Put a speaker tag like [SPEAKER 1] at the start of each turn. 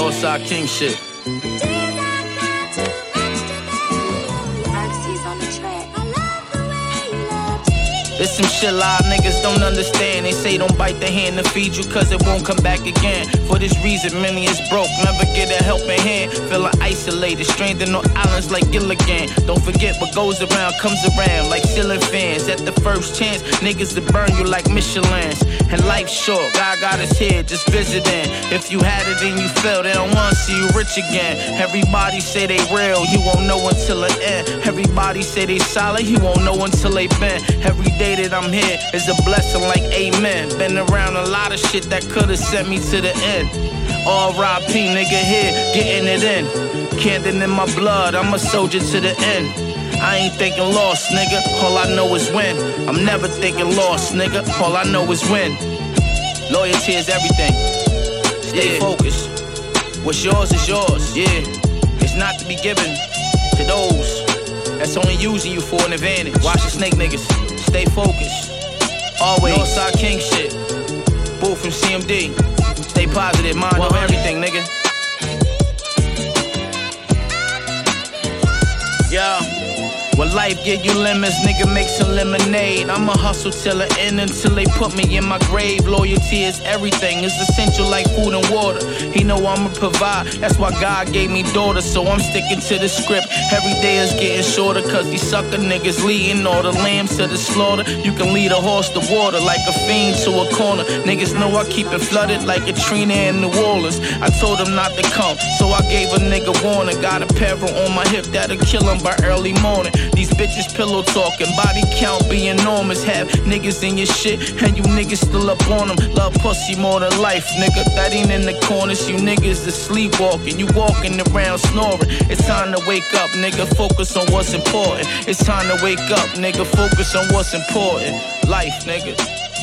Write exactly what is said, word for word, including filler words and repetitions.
[SPEAKER 1] Northside King shit. There's some shit a lot of niggas don't understand. They say don't bite the hand to feed you cause it won't come back again. For this reason, many is broke, never get a helping hand. Feeling isolated, stranded on islands like Gilligan. Don't forget what goes around comes around like ceiling fans. At the first chance, niggas will burn you like Michelin's. And life's short, God got his head just visiting. If you had it and you fell, they don't wanna see you rich again. Everybody say they real, you won't know until the end. Everybody say they solid, you won't know until they been. Every day that I'm here is a blessing like amen. Been around a lot of shit that could've sent me to the end. R I P nigga here, getting it in. Candid in my blood, I'm a soldier to the end. I ain't thinking lost, nigga, all I know is win. I'm never thinking lost, nigga, all I know is win. Loyalty is everything. Stay yeah. focused. What's yours is yours, yeah. It's not to be given to those that's only using you for an advantage. Watch the snake niggas. Stay focused. Always. Northside King shit. Boo from C M D. Stay positive, mind over everything, nigga. Yeah. When life give you lemons, nigga, make some lemonade. I'ma hustle till the end until they put me in my grave. Loyalty is everything, it's essential like food and water. He know I'ma provide, that's why God gave me daughters. So I'm sticking to the script, every day is getting shorter. Cause these sucker niggas leading all the lambs to the slaughter. You can lead a horse to water like a fiend to a corner. Niggas know I keep it flooded like Katrina in New Orleans. I told him not to come, so I gave a nigga warning. Got a peril on my hip that'll kill him by early morning. These bitches pillow talking, body count be enormous. Have niggas in your shit, and you niggas still up on them. Love pussy more than life, nigga. That ain't in the corners. You niggas is sleepwalking. You walking around snoring. It's time to wake up, nigga. Focus on what's important. It's time to wake up, nigga. Focus on what's important. Life, nigga.